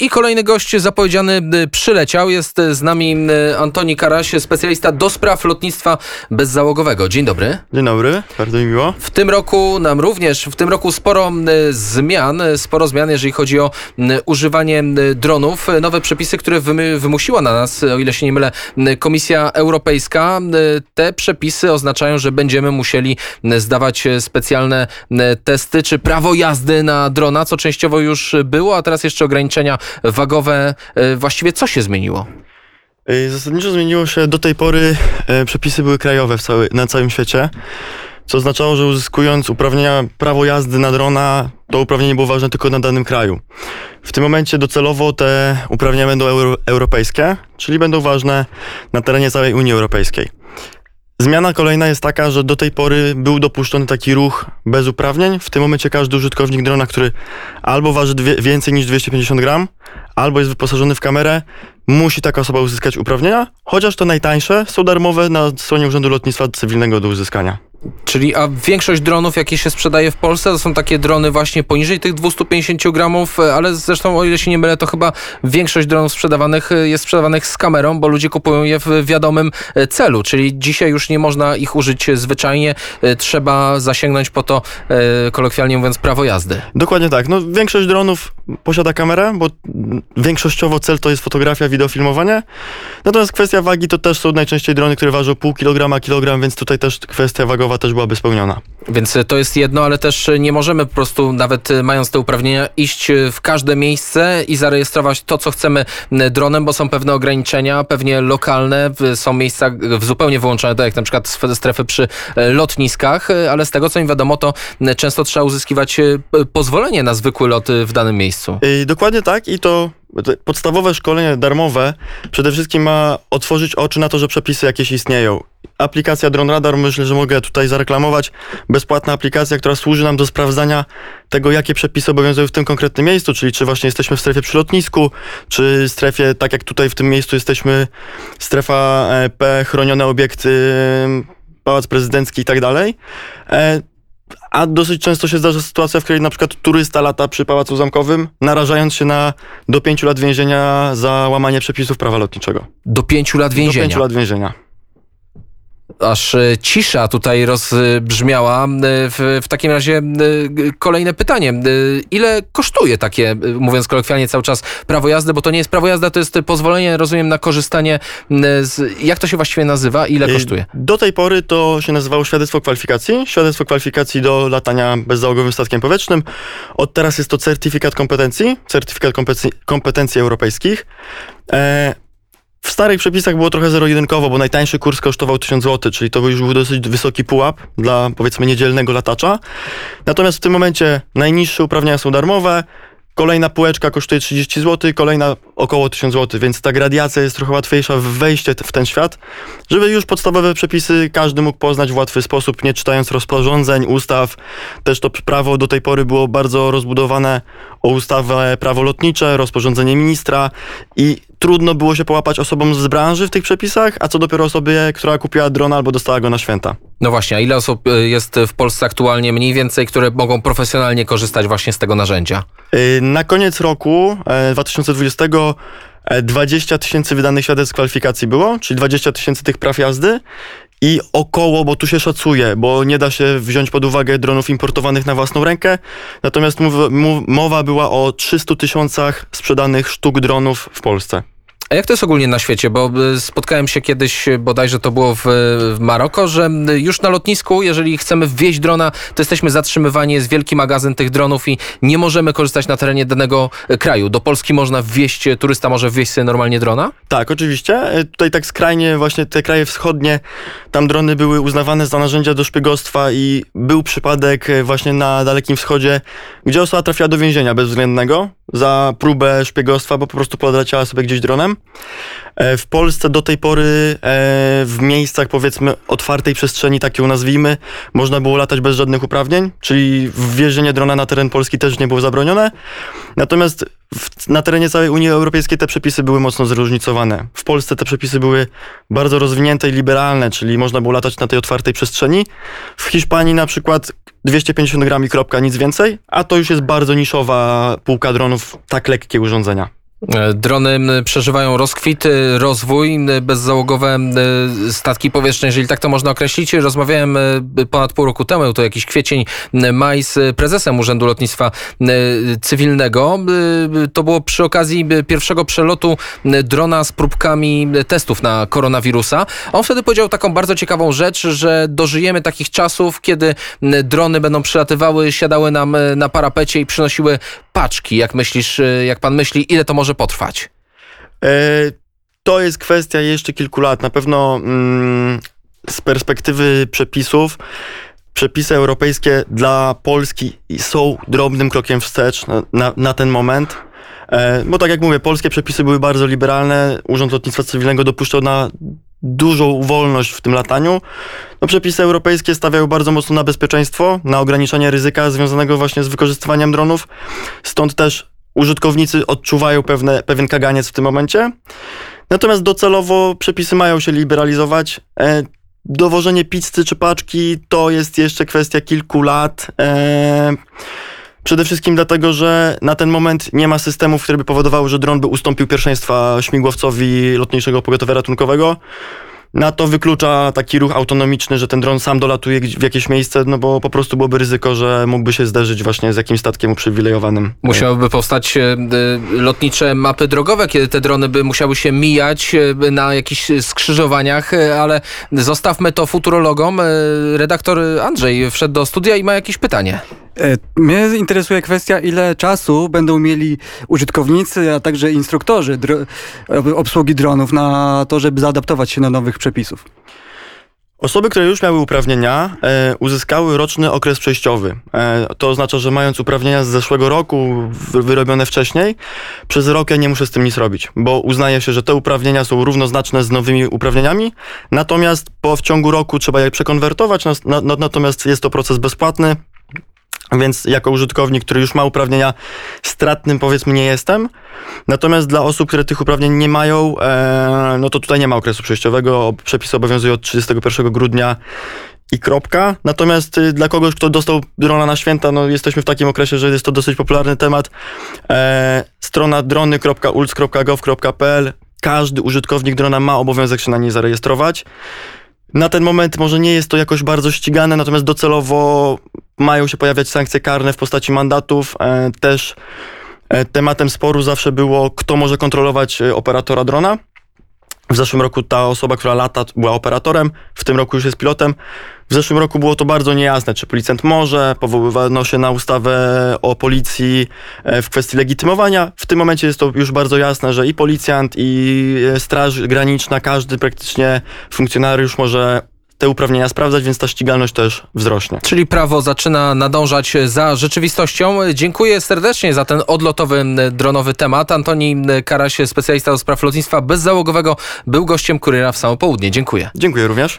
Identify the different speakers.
Speaker 1: I kolejny gość zapowiedziany przyleciał. Jest z nami Antoni Karaś, specjalista do spraw lotnictwa bezzałogowego. Dzień dobry.
Speaker 2: Dzień dobry, bardzo mi miło.
Speaker 1: W tym roku sporo zmian, jeżeli chodzi o używanie dronów. Nowe przepisy, które wymusiła na nas, o ile się nie mylę, Komisja Europejska. Te przepisy oznaczają, że będziemy musieli zdawać specjalne testy, czy prawo jazdy na drona, co częściowo już było, a teraz jeszcze ograniczenia wagowe. Właściwie co się zmieniło?
Speaker 2: Zasadniczo zmieniło się, do tej pory przepisy były krajowe na całym świecie, co oznaczało, że uzyskując uprawnienia, prawo jazdy na drona, to uprawnienie było ważne tylko na danym kraju. W tym momencie docelowo te uprawnienia będą europejskie, czyli będą ważne na terenie całej Unii Europejskiej. Zmiana kolejna jest taka, że do tej pory był dopuszczony taki ruch bez uprawnień. W tym momencie każdy użytkownik drona, który albo waży więcej niż 250 gram, albo jest wyposażony w kamerę, musi taka osoba uzyskać uprawnienia, chociaż to najtańsze są darmowe na stronie Urzędu Lotnictwa Cywilnego do uzyskania.
Speaker 1: Czyli większość dronów, jakie się sprzedaje w Polsce, to są takie drony właśnie poniżej tych 250 gramów, ale zresztą, o ile się nie mylę, to chyba większość dronów jest sprzedawanych z kamerą, bo ludzie kupują je w wiadomym celu, czyli dzisiaj już nie można ich użyć zwyczajnie, trzeba zasięgnąć po to, kolokwialnie mówiąc, prawo jazdy.
Speaker 2: Dokładnie tak. No, większość dronów posiada kamerę, bo większościowo cel to jest fotografia, wideofilmowanie. Natomiast kwestia wagi to też są najczęściej drony, które ważą pół kilograma, kilogram, więc tutaj też kwestia wagowa też byłaby spełniona. Więc
Speaker 1: to jest jedno, ale też nie możemy po prostu, nawet mając te uprawnienia, iść w każde miejsce i zarejestrować to, co chcemy dronem, bo są pewne ograniczenia, pewnie lokalne, są miejsca zupełnie wyłączone, tak jak na przykład strefy przy lotniskach, ale z tego, co mi wiadomo, to często trzeba uzyskiwać pozwolenie na zwykły lot w danym miejscu.
Speaker 2: Dokładnie tak i to podstawowe szkolenie darmowe przede wszystkim ma otworzyć oczy na to, że przepisy jakieś istnieją. Aplikacja Drone Radar, myślę, że mogę tutaj zareklamować. Bezpłatna aplikacja, która służy nam do sprawdzania tego, jakie przepisy obowiązują w tym konkretnym miejscu, czyli czy właśnie jesteśmy w strefie przy lotnisku, czy strefie, tak jak tutaj w tym miejscu jesteśmy, strefa P, chronione obiekty, Pałac Prezydencki i tak dalej. A dosyć często się zdarza sytuacja, w której na przykład turysta lata przy Pałacu Zamkowym, narażając się do 5 lat więzienia za łamanie przepisów prawa lotniczego.
Speaker 1: Do 5 lat więzienia?
Speaker 2: Do 5 lat więzienia.
Speaker 1: Aż cisza tutaj rozbrzmiała. W takim razie kolejne pytanie. Ile kosztuje takie, mówiąc kolokwialnie cały czas, prawo jazdy? Bo to nie jest prawo jazdy, to jest pozwolenie, rozumiem, na korzystanie jak to się właściwie nazywa? Ile kosztuje?
Speaker 2: Do tej pory to się nazywało świadectwo kwalifikacji. Świadectwo kwalifikacji do latania bezzałogowym statkiem powietrznym. Od teraz jest to certyfikat kompetencji europejskich. W starych przepisach było trochę zero-jedynkowo, bo najtańszy kurs kosztował 1000 zł, czyli to już był dosyć wysoki pułap dla, powiedzmy, niedzielnego latacza. Natomiast w tym momencie najniższe uprawnienia są darmowe, kolejna półeczka kosztuje 30 zł, kolejna około 1000 zł, więc ta gradacja jest trochę łatwiejsza w wejście w ten świat, żeby już podstawowe przepisy każdy mógł poznać w łatwy sposób, nie czytając rozporządzeń, ustaw. Też to prawo do tej pory było bardzo rozbudowane o ustawę prawo lotnicze, rozporządzenie ministra i trudno było się połapać osobom z branży w tych przepisach, a co dopiero osobie, która kupiła drona albo dostała go na święta.
Speaker 1: No właśnie, a ile osób jest w Polsce aktualnie mniej więcej, które mogą profesjonalnie korzystać właśnie z tego narzędzia?
Speaker 2: Na koniec roku 2020 20 000 wydanych świadectw kwalifikacji było, czyli 20 000 tych praw jazdy i około, bo tu się szacuje, bo nie da się wziąć pod uwagę dronów importowanych na własną rękę, natomiast mowa była o 300 000 sprzedanych sztuk dronów w Polsce.
Speaker 1: A jak to jest ogólnie na świecie? Bo spotkałem się kiedyś, bodajże to było w Maroko, że już na lotnisku, jeżeli chcemy wwieźć drona, to jesteśmy zatrzymywani, jest wielki magazyn tych dronów i nie możemy korzystać na terenie danego kraju. Do Polski można wwieźć, turysta może wwieźć sobie normalnie drona?
Speaker 2: Tak, oczywiście. Tutaj tak skrajnie właśnie te kraje wschodnie, tam drony były uznawane za narzędzia do szpiegostwa i był przypadek właśnie na Dalekim Wschodzie, gdzie osoba trafiła do więzienia bezwzględnego za próbę szpiegostwa, bo po prostu podleciała sobie gdzieś dronem. W Polsce do tej pory w miejscach, powiedzmy, otwartej przestrzeni, tak ją nazwijmy, można było latać bez żadnych uprawnień, czyli wwiezienie drona na teren Polski też nie było zabronione. Natomiast na terenie całej Unii Europejskiej te przepisy były mocno zróżnicowane. W Polsce te przepisy były bardzo rozwinięte i liberalne, czyli można było latać na tej otwartej przestrzeni. W Hiszpanii na przykład 250 gram i kropka, nic więcej, a to już jest bardzo niszowa półka dronów, tak lekkie urządzenia.
Speaker 1: Drony przeżywają rozkwit, rozwój, bezzałogowe statki powietrzne, jeżeli tak to można określić. Rozmawiałem ponad pół roku temu, to jakiś kwiecień, maj, z prezesem Urzędu Lotnictwa Cywilnego. To było przy okazji pierwszego przelotu drona z próbkami testów na koronawirusa. On wtedy powiedział taką bardzo ciekawą rzecz, że dożyjemy takich czasów, kiedy drony będą przylatywały, siadały nam na parapecie i przynosiły paczki. Jak myślisz, jak pan myśli, ile to może potrwać?
Speaker 2: To jest kwestia jeszcze kilku lat. Na pewno z perspektywy przepisów, przepisy europejskie dla Polski są drobnym krokiem wstecz na ten moment. Bo tak jak mówię, polskie przepisy były bardzo liberalne. Urząd Lotnictwa Cywilnego dopuszczał na dużą wolność w tym lataniu. No, przepisy europejskie stawiają bardzo mocno na bezpieczeństwo, na ograniczanie ryzyka związanego właśnie z wykorzystywaniem dronów. Stąd też użytkownicy odczuwają pewien kaganiec w tym momencie. Natomiast docelowo przepisy mają się liberalizować. Dowożenie pizzy czy paczki to jest jeszcze kwestia kilku lat. Przede wszystkim dlatego, że na ten moment nie ma systemów, które by powodowały, że dron by ustąpił pierwszeństwa śmigłowcowi Lotniczego Pogotowia Ratunkowego. Na to wyklucza taki ruch autonomiczny, że ten dron sam dolatuje w jakieś miejsce, no bo po prostu byłoby ryzyko, że mógłby się zderzyć właśnie z jakimś statkiem uprzywilejowanym.
Speaker 1: Musiałyby powstać lotnicze mapy drogowe, kiedy te drony by musiały się mijać na jakichś skrzyżowaniach, ale zostawmy to futurologom. Redaktor Andrzej wszedł do studia i ma jakieś pytanie.
Speaker 3: Mnie interesuje kwestia, ile czasu będą mieli użytkownicy, a także instruktorzy obsługi dronów na to, żeby zaadaptować się do nowych przepisów.
Speaker 2: Osoby, które już miały uprawnienia, uzyskały roczny okres przejściowy. To oznacza, że mając uprawnienia z zeszłego roku, wyrobione wcześniej, przez rok ja nie muszę z tym nic robić, bo uznaje się, że te uprawnienia są równoznaczne z nowymi uprawnieniami, natomiast w ciągu roku trzeba je przekonwertować, natomiast jest to proces bezpłatny. Więc jako użytkownik, który już ma uprawnienia, stratnym powiedzmy nie jestem. Natomiast dla osób, które tych uprawnień nie mają, no to tutaj nie ma okresu przejściowego. Przepisy obowiązują od 31 grudnia i kropka. Natomiast dla kogoś, kto dostał drona na święta, no jesteśmy w takim okresie, że jest to dosyć popularny temat. Strona drony.ulc.gov.pl. Każdy użytkownik drona ma obowiązek się na niej zarejestrować. Na ten moment może nie jest to jakoś bardzo ścigane, natomiast docelowo mają się pojawiać sankcje karne w postaci mandatów. Też tematem sporu zawsze było, kto może kontrolować operatora drona. W zeszłym roku ta osoba, która lata, była operatorem, w tym roku już jest pilotem. W zeszłym roku było to bardzo niejasne, czy policjant może, powoływano się na ustawę o policji w kwestii legitymowania. W tym momencie jest to już bardzo jasne, że i policjant, i Straż Graniczna, każdy praktycznie funkcjonariusz może te uprawnienia sprawdzać, więc ta ścigalność też wzrośnie.
Speaker 1: Czyli prawo zaczyna nadążać za rzeczywistością. Dziękuję serdecznie za ten odlotowy dronowy temat. Antoni Karaś, specjalista do spraw lotnictwa bezzałogowego, był gościem Kuriera w samo południe. Dziękuję.
Speaker 2: Dziękuję również.